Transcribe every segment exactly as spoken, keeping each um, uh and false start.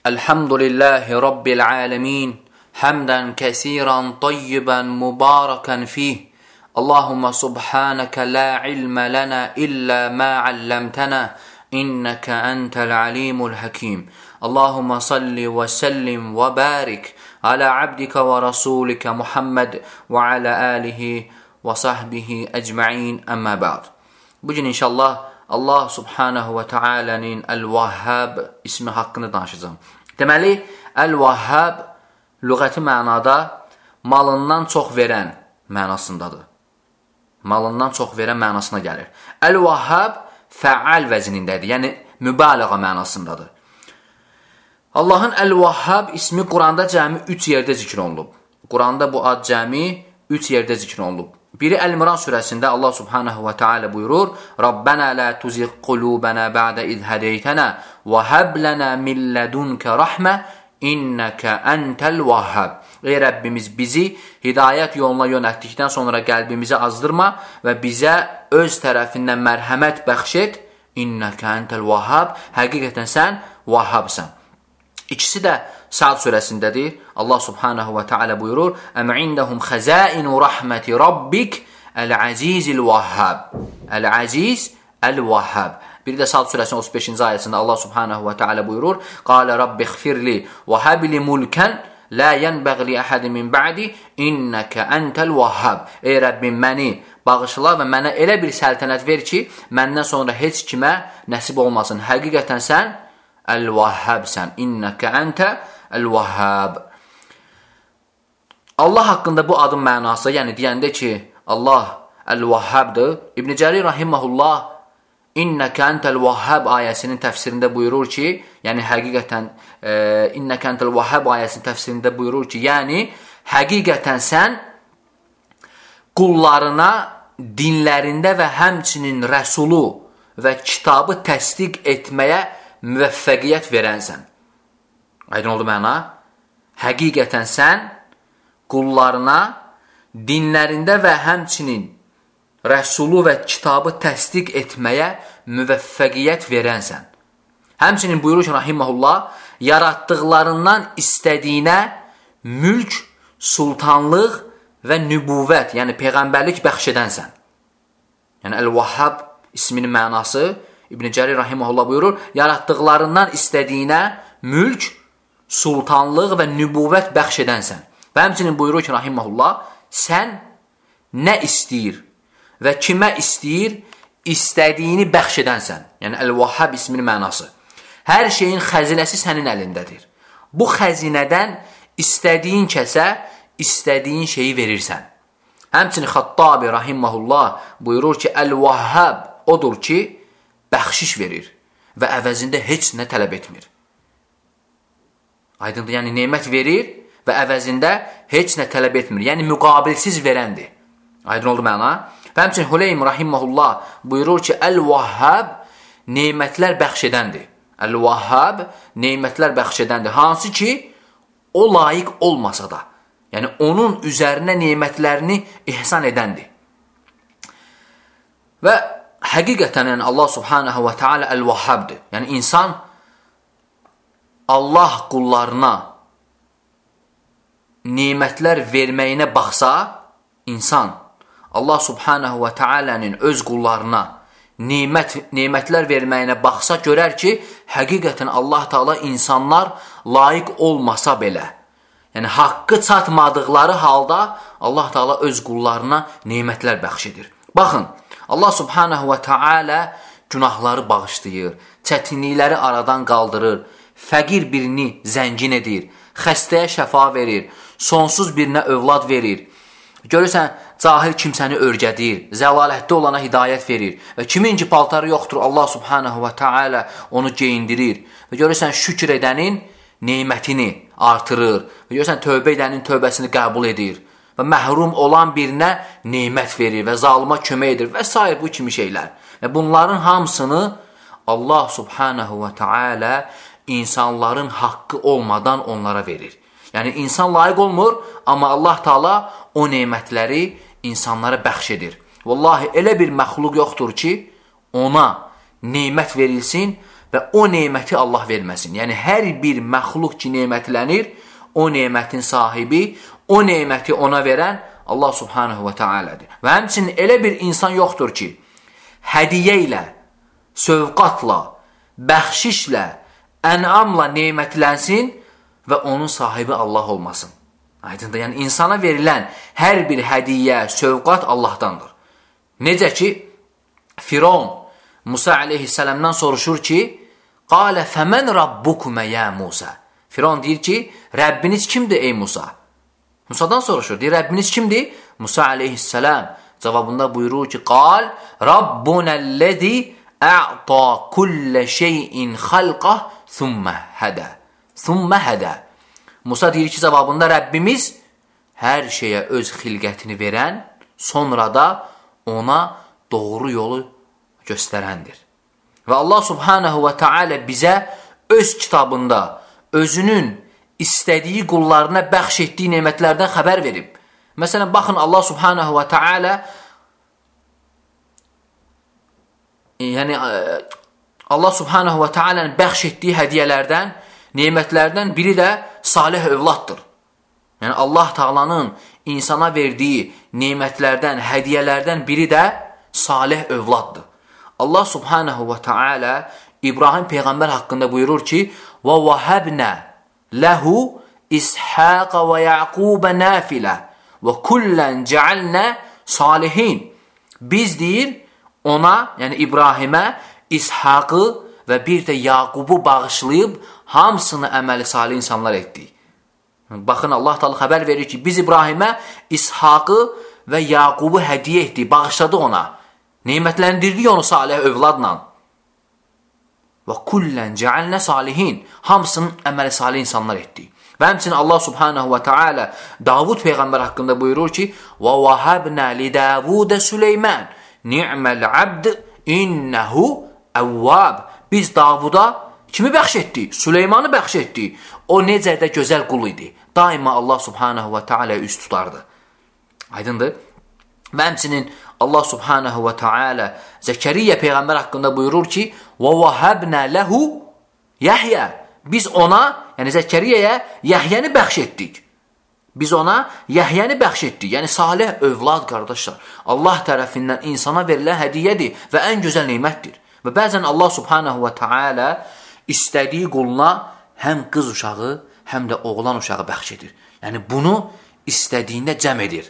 Elhamdülillahi Rabbil alemin. Hamdan kesiran tayyiban mubarakan fih. Allahumma subhanaka la ilme lana illa ma allamtana. İnneke entel alimul hakim. Allahumma salli ve sellim ve barik ala abdika ve rasulika Muhammed ve ala alihi ve sahbihi ecma'in amma ba'd. Bugün inşallah Allah subhanahu ve teala'nın El-Vahhab ismi haqqında danışacağım. Deməli, El-Vahhab lüğəti mənada malından çox verən mənasındadır. Malından çox verən mənasına gəlir. El-Vahhab fəal vəznindədir, yəni mübaliğə mənasındadır. Allahın El-Vahhab ismi Quranda cəmi üç yerdə zikr olunub. Quranda bu ad cəmi üç yerdə zikr olunub. Biri Əl-İmran surəsində Allah subhanahu wa ta'ala buyurur: "Rabbana la tuzigh qulubana ba'da iz hadaytana və hab lana min ladunka rahme innaka entel vahhab." Ey Rəbbimiz, bizi hidayət yoluna yönəltdikdən sonra qəlbimizi azdırma və bizə öz tərəfindən mərhəmət bəxş et. İnnaka entel vahhab. Həqiqətən sən Vahhabsan. İkisi də Sa'd surəsindədir. Allah subhanahu wa ta'ala buyurur: "Em indahum khazainu rahmeti rabbik el-azizil vahhab." El-aziz el-vahhab. Bir də Sa'd surəsinin otuz beşinci ayəsində Allah subhanahu wa ta'ala buyurur: "Qala rabbi ighfirli ve hab li mulkan la yenbaghi li ahadin min ba'di innaka entel vahhab." Ey Rəbbim, məni bağışla və mənə elə bir səltənət ver ki, məndən sonra heç kimə nəsib olmasın. Həqiqətən sən El-Vahhabsən. İnnəkə əntə El-Vahhab. Allah haqqında bu adın mənası, yəni deyəndə ki, Allah El-Vahhabdır. İbn-i Cərir rahiməhullah İnnəkə entəl-Vahhab ayəsinin təfsirində buyurur ki, yəni həqiqətən e, İnnəkə entəl-Vahhab ayəsinin təfsirində buyurur ki, yəni həqiqətən sən qullarına dinlərində və həmçinin rəsulu və kitabı təsdiq etməyə müvəffəqiyyət verənsən. Aydın oldu məna? Həqiqətən sən qullarına dinlərində və həmçinin rəsulu və kitabı təsdiq etməyə müvəffəqiyyət verənsən. Həmçinin buyurur ki, rahiməhullah, yaratdıqlarından istədiyinə mülk, sultanlıq və nübuvvət, yəni peyğəmbərlik bəxş edənsən. Yəni El-Vahhab isminin mənası İbn-i Cərir rahiməhullah buyurur, yaratdıqlarından istədiyinə mülk, sultanlıq və nübuvvət bəxş edənsən. Və həmçinin buyurur ki, rahiməhullah, sən nə istəyir və kimə istəyir, istədiyini bəxş edənsən. Yəni El-Vahhab isminin mənası. Hər şeyin xəzinəsi sənin əlindədir. Bu xəzinədən istədiyin kəsə, istədiyin şeyi verirsən. Həmçinin Xattabi rahiməhullah buyurur ki, El-Vahhab odur ki, bəxşiş verir və əvəzində heç nə tələb etmir. Aydındır, yəni nemət verir və əvəzində heç nə tələb etmir. Yəni müqabilsiz verəndir. Aydın oldu məna? Və həmçinin Huleym rahiməhullah buyurur ki, El-Vahhab nemətlər bəxş edəndir. El-Vahhab nemətlər bəxş edəndir. Hansı ki, o layiq olmasa da. Yəni onun üzərinə nemətlərini ihsan edəndir. Və həqiqətən yəni Allah subhanahu wa ta'ala El-Vahhabdir. Yəni insan Allah qullarına nemətlər verməyinə baxsa, insan Allah subhanahu wa ta'ala'nın öz qullarına nemət, nemətlər verməyinə baxsa, görər ki, həqiqətən Allah Taala insanlar layiq olmasa belə, yəni haqqı çatmadıqları halda Allah Taala öz qullarına nemətlər bəxş edir. Baxın, Allah subhanahu wa ta'ala günahları bağışlayır, çətinlikləri aradan qaldırır, fəqir birini zəngin edir, xəstəyə şəfa verir, sonsuz birinə övlad verir. Görürsən, cahil kimsəni örgədir, zəlalətdə olana hidayət verir və kimin ki paltarı yoxdur, Allah subhanahu wa ta'ala onu geyindirir və görürsən, şükür edənin nemətini artırır və görürsən, tövbə edənin tövbəsini qəbul edir və məhrum olan birinə nemət verir və zalıma kömək edir və s. bu kimi şeylər. Və bunların hamısını Allah subhanahu wa ta'ala insanların haqqı olmadan onlara verir. Yəni insan layiq olmur, amma Allah Taala o nemətləri insanlara bəxş edir. Vallahi elə bir məxluq yoxdur ki, ona nemət verilsin və o neməti Allah verməsin. Yəni, hər bir məxluq ki, nemətlənir, o nemətin sahibi, o neməti ona verən Allah subhanahu və teala'dır. Və həmçinin elə bir insan yoxdur ki, hədiyə ilə, sövqatla, bəxşişlə, ənamla nemətlənsin və onun sahibi Allah olmasın. Aydındır, yəni insana verilən hər bir hədiyyə, sövqat Allahdandır. Necə ki, Firon Musa aleyhisselamdan soruşur ki, qalə fəmən rabbukumə ya Musa. Firon deyir ki, Rəbbiniz kimdir ey Musa? Musadan soruşur, deyir, Rəbbiniz kimdir? Musa aleyhisselam cavabında buyurur ki, qal, Rabbunəl-ləzi ə'ta kullə şeyin xalqah thumma hədə. Thumma hədə. Musa deyir ki, cavabında Rəbbimiz hər şeyə öz xilqətini verən, sonra da ona doğru yolu göstərəndir. Və Allah subhanahu və teala bizə öz kitabında özünün istədiyi qullarına bəxş etdiyi nemətlərdən xəbər verib. Məsələn, baxın, Allah subhanahu və teala yəni Allah subhanahu və teala'nın bəxş etdiyi hədiyələrdən, nemətlərdən biri də salih övladdır. Yəni Allah Taala'nın insana verdiyi nemətlərdən, hədiyələrdən biri də salih övladdır. Allah subhanahu və teala İbrahim Peyğəmbər haqqında buyurur ki, وَوَهَبْنَا لَهُ إِسْحَاقَ وَيَعْقُوبَ نَافِلَةً وَكُلًّا جَعَلْنَا صَالِحِينَ. Biz deyir, ona, yəni İbrahimə İshaqı və bir də Yaqubu bağışlayıb hamısını əməli salih insanlar etdik. Baxın, Allah Teala xəbər verir ki, biz İbrahimə İshaqı və Yaqubu hədiyyə etdik, bağışladıq ona. Nemətləndirdik onu salih övladla. Və kullən cəalnə salihin. Hamısının əməli salih insanlar etdik. Və həmçinin Allah subhanahu və teala Davud Peyğəmbər haqqında buyurur ki, وَوَهَبْنَا لِدَاوُودَ سُلَيْمَانَ نِعْمَ الْعَبْدِ إِنَّهُ أَوَّابِ. Biz Davuda kimi bəxş etdik? Süleymanı bəxş etdik. O necə də gözəl qul idi. Daima Allah subhanahu və teala üst tutardı. Aydındır? Və həmçinin Allah subhanahu və teala Zəkəriyyə Peyğəmbər haqqında buyurur ki, وَوَهَبْنَا لَهُ Yəhyə. Biz ona, yəni Zəkəriyyəyə Yəhyəni bəxş etdik. Biz ona Yəhyəni bəxş etdik. Yəni salih övlad, qardaşlar. Allah tərəfindən insana verilən hədiyyədir və ən gözəl neymətdir. Və bəzən Allah subhanahu və teala istədiyi quluna həm qız uşağı, həm də oğlan uşağı bəxş edir. Yəni bunu istədiyində cəm edir.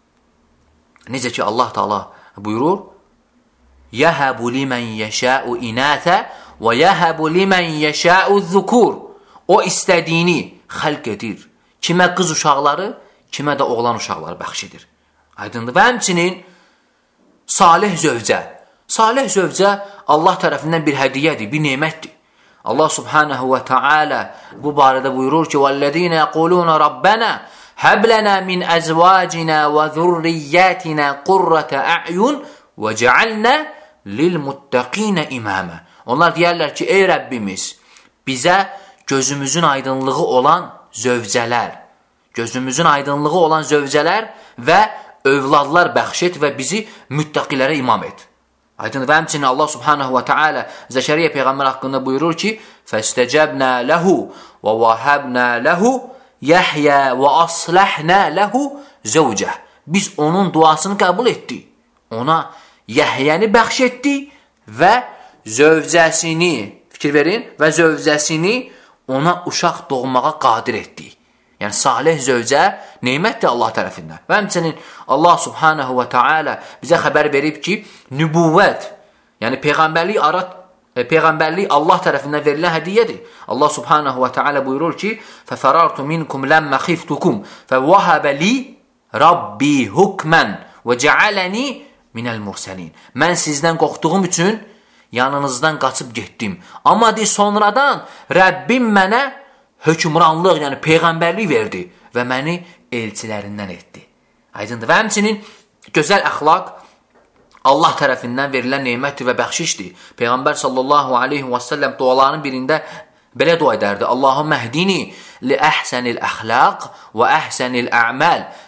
Necə ki Allah Teala buyurur, yəhəbu limən yəşəu inətə və yəhəbu limən yəşəu zükur. O istədiyini xəlq edir. Kimə qız uşaqları, kimə də oğlan uşaqları bəxş edir. Aydındır. Və həmçinin salih zövcə. Salih zövcə Allah tərəfindən bir hədiyyədir, bir nemətdir. Allah subhanahu və teala bu barədə buyurur ki, وَالَّذِينَ يَقُولُونَ رَبَّنَا هَبْ لَنَا مِنْ أَزْوَاجِنَا وَذُرِّيَّاتِنَا قُرَّةَ أَعْيُنٍ وَجَعَلْنَا لِلْمُتَّقِينَ إِمَامًا. Onlar deyərlər ki, ey Rəbbimiz, bizə gözümüzün aydınlığı olan zövcələr, gözümüzün aydınlığı olan zövcələr və övladlar bəxş et və bizi müttəqilərə imam et. Aydın və həmçinin Allah subhanahu və teala Zəkəriyyə Peyğəmbər haqqında buyurur ki, فَاسْتَجَبْنَا لَهُ وَوَهَبْنَا لَهُ يَحْيَا وَأَصْلَحْنَا لَهُ زَوْجَهُ. Biz onun duasını qəbul etdik. Ona Yəhyəni bəxş etdik və zövcəsini, fikir verin, və zövcəsini ona uşaq doğmağa qadir etdik. Yəni salih zövcə neymətdir Allah tərəfindən. Və həmçinin Allah subhanahu və teala bizə xəbər verib ki, nübüvvət, yəni peyğəmbərlik arat, e, peyğəmbərlik Allah tərəfindən verilən hədiyyədir. Allah subhanahu və teala buyurur ki, فَفَرَرْتُ مِنْكُمْ لَمَّ خِفْتُكُمْ فَوَهَبَ لِي رَبِّي حُكْمًا وَجَعَلَنِي مِنَ الْمُرْسَلِينَ. Mən sizdən qorxduğum üçün yanınızdan qaçıb getdim. Amma de sonradan Rəbbim mənə hökmranlıq, yəni peyğəmbərlik verdi və məni elçilərindən etdi. Aydındır. Və həmçinin gözəl əxlaq Allah tərəfindən verilən neymətdir və bəxşişdir. Peyğəmbər sallallahu aleyhi və səlləm dualarının birində belə dua edərdi. Allahümmə hdini li əhsənil əxlaq və əhsənil ə'məl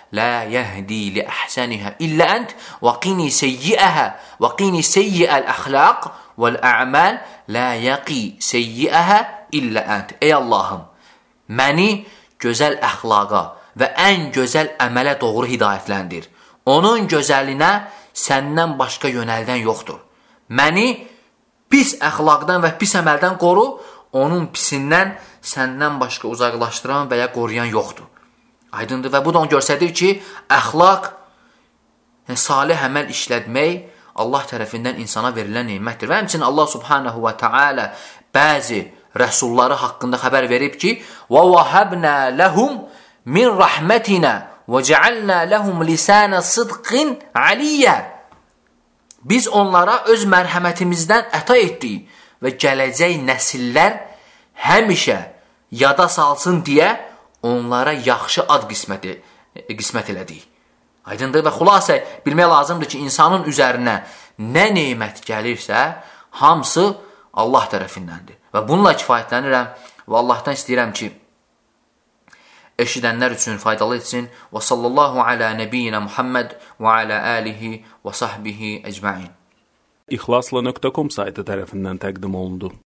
لا يهدي لأحسنها إلا أنت وقني سيئها وقني سيئ الأخلاق والأعمال لا يقي سيئها إلا أنت. Ey Allahım, məni gözəl əxlaqa və ən gözəl əmələ doğru hidayətləndir. Onun gözəlinə səndən başqa yönəldən yoxdur. Məni pis əxlaqdan və pis əməldən qoru, onun pisindən səndən başqa uzaqlaşdıran və ya qoruyan yoxdur. Aydındır və bu da onu göstərir ki, əxlaq, yəni salih əməl işlətmək Allah tərəfindən insana verilən nemətdir. Və həmçinin Allah subhanahu və teala bəzi rəsulları haqqında xəbər verib ki, وَوَهَبْنَا لَهُمْ مِنْ رَحْمَتِنَا وَجَعَلْنَا لَهُمْ لِسَانَ صِدْقٍ عَلِيًّا. Biz onlara öz mərhəmətimizdən əta etdik və gələcək nəsillər həmişə yada salsın deyə onlara yaxşı ad qisməti, qismət elədik. Aydındır və xülasə bilmək lazımdır ki, insanın üzərinə nə nemət gəlirsə, hamısı Allah tərəfindəndir. Və bununla kifayətlənirəm və Allahdan istəyirəm ki, eşidənlər üçün faydalı etsin. Və sallallahu alə nəbiyyina Muhammed və alə alihi və sahbihi əcmain. İxlasla nöqtə com saytı tərəfindən təqdim olundu.